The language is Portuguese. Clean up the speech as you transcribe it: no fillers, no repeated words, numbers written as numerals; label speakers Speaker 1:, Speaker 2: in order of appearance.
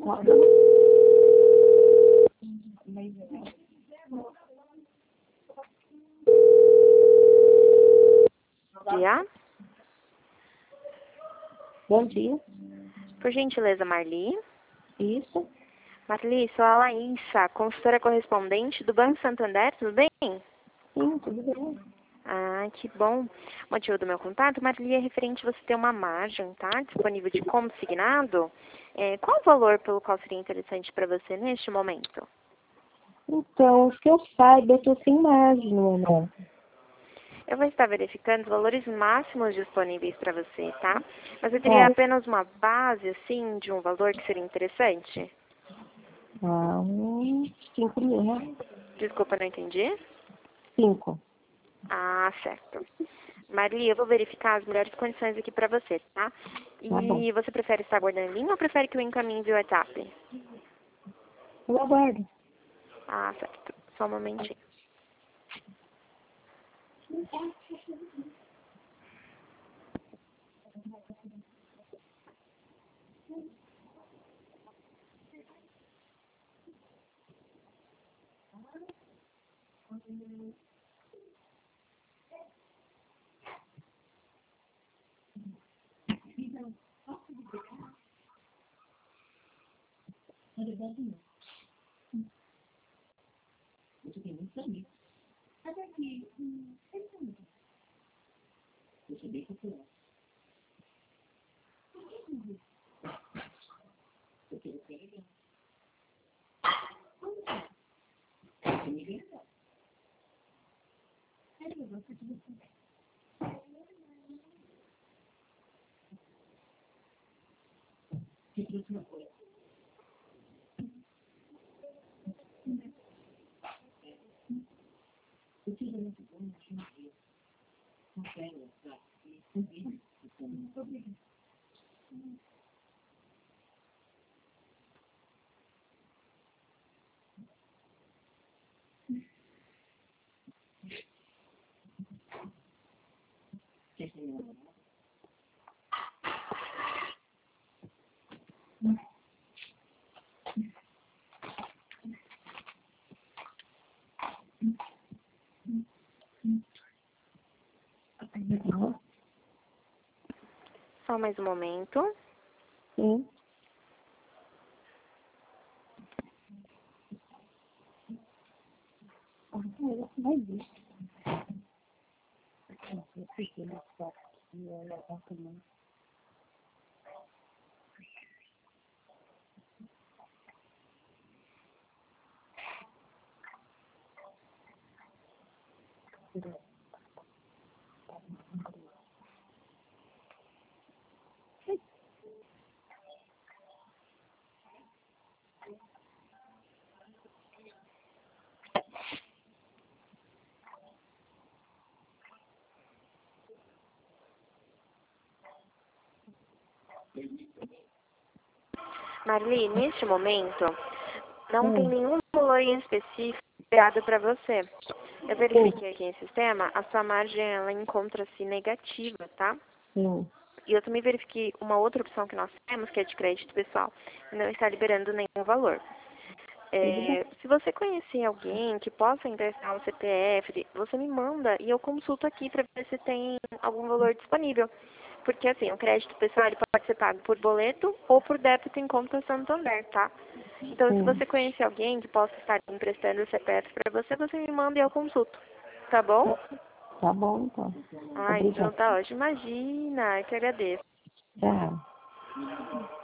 Speaker 1: Dia.
Speaker 2: Bom dia.
Speaker 1: Por gentileza, Marli.
Speaker 2: Isso.
Speaker 1: Marli, sou a Laísa, consultora correspondente do Banco Santander, tudo bem?
Speaker 2: Sim, tudo bem.
Speaker 1: Ah, que bom. O motivo do meu contato, Marli, é referente a você ter uma margem, tá? Disponível de consignado. Qual o valor pelo qual seria interessante para você neste momento?
Speaker 2: Então, que eu saiba, eu estou sem margem no momento.
Speaker 1: Eu vou estar verificando os valores máximos disponíveis para você, tá? Mas eu teria apenas uma base, assim, de um valor que seria interessante?
Speaker 2: Uns 5 mil, né?
Speaker 1: Desculpa, não entendi.
Speaker 2: 5.
Speaker 1: Ah, certo. Marli, eu vou verificar as melhores condições aqui para você, tá?
Speaker 2: Tá bom.
Speaker 1: E você prefere estar aguardando em linha ou prefere que eu encaminhe via WhatsApp?
Speaker 2: Eu aguardo.
Speaker 1: Ah, certo. Só um momentinho. Só mais um momento.
Speaker 2: Sim. Vai ver.
Speaker 1: Marli, neste momento, não tem nenhum valor em específico criado para você. Eu verifiquei aqui em sistema, a sua margem ela encontra-se negativa, tá?
Speaker 2: Sim.
Speaker 1: E eu também verifiquei uma outra opção que nós temos, que é de crédito pessoal, e não está liberando nenhum valor. Se você conhecer alguém que possa emprestar um CPF, você me manda e eu consulto aqui para ver se tem algum valor disponível. Porque assim, o crédito pessoal ele pode ser pago por boleto ou por débito em conta Santander, tá? Então, se
Speaker 2: Sim.
Speaker 1: você conhecer alguém que possa estar emprestando o CPF para você, você me manda e eu consulto. Tá bom?
Speaker 2: Tá bom, então.
Speaker 1: Ah, então
Speaker 2: Obrigada.
Speaker 1: tá ótimo. Imagina, eu que agradeço.
Speaker 2: Tchau.